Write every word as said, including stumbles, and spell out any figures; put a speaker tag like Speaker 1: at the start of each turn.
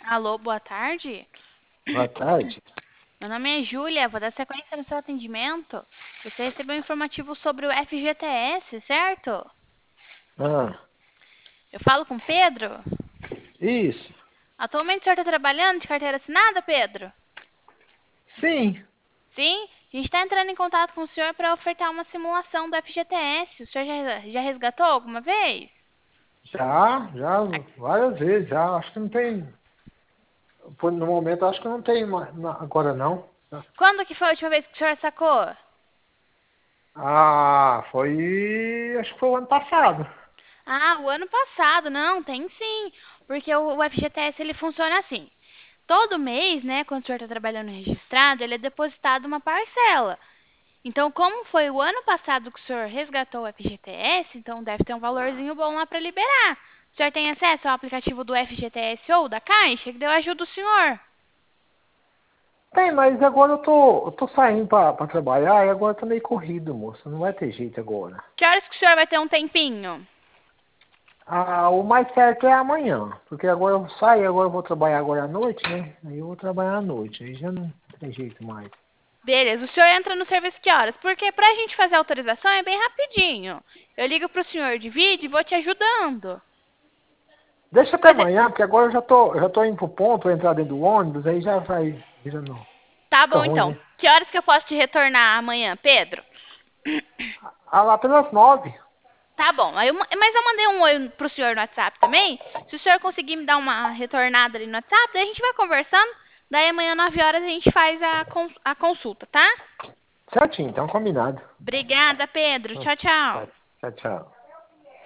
Speaker 1: Alô, boa tarde.
Speaker 2: Boa tarde.
Speaker 1: Meu nome é Júlia, vou dar sequência no seu atendimento. Você recebeu um informativo sobre o F G T S, certo?
Speaker 2: Ah,
Speaker 1: Eu falo com Pedro?
Speaker 2: isso.
Speaker 1: Atualmente o senhor está trabalhando de carteira assinada, Pedro?
Speaker 2: Sim,
Speaker 1: Sim? A gente está entrando em contato com o senhor para ofertar uma simulação do F G T S. O senhor já, já resgatou alguma vez?
Speaker 2: já, já,
Speaker 1: A-
Speaker 2: várias vezes, já. Acho que não tem. Por- No momento, acho que não tem ma- na- agora não.
Speaker 1: Quando que foi a última vez que o senhor sacou?
Speaker 2: Ah, foi. Acho que foi o ano passado.
Speaker 1: Ah, o ano passado, não, tem sim. Porque o, o F G T S ele funciona assim. Todo mês, né, quando o senhor está trabalhando registrado, ele é depositado uma parcela. Então, como foi o ano passado que o senhor resgatou o F G T S, então deve ter um valorzinho bom lá para liberar. O senhor tem acesso ao aplicativo do F G T S ou da Caixa, que deu ajuda o senhor.
Speaker 2: Tem, mas agora eu tô, eu tô saindo pra, pra trabalhar e agora tá meio corrido, moça. Não vai ter jeito agora.
Speaker 1: Que horas que o senhor vai ter um tempinho?
Speaker 2: Ah, o mais certo é amanhã. Porque agora eu saio, agora eu vou trabalhar agora à noite, né? Aí eu vou trabalhar à noite. Aí já não tem jeito mais.
Speaker 1: Beleza, o senhor entra no serviço que horas? Porque pra gente fazer a autorização é bem rapidinho. Eu ligo pro senhor de vídeo e vou te ajudando.
Speaker 2: Deixa até
Speaker 1: Mas é-
Speaker 2: amanhã, porque agora eu já tô, eu já tô indo pro ponto, vou entrar dentro do ônibus, aí já vai virando.
Speaker 1: Tá
Speaker 2: Fica
Speaker 1: bom
Speaker 2: ruim,
Speaker 1: então.
Speaker 2: né?
Speaker 1: Que horas que eu posso te retornar amanhã, Pedro?
Speaker 2: Ah, lá pelas nove.
Speaker 1: Tá bom, aí eu ma- mas eu mandei um oi pro senhor no WhatsApp também. Se o senhor conseguir me dar uma retornada ali no WhatsApp, daí a gente vai conversando. Daí amanhã, nove horas, a gente faz a, cons- a consulta, tá?
Speaker 2: Certinho, então combinado.
Speaker 1: Obrigada, Pedro.
Speaker 2: Tá,
Speaker 1: Tchau, tchau.
Speaker 2: tá, tchau, tchau.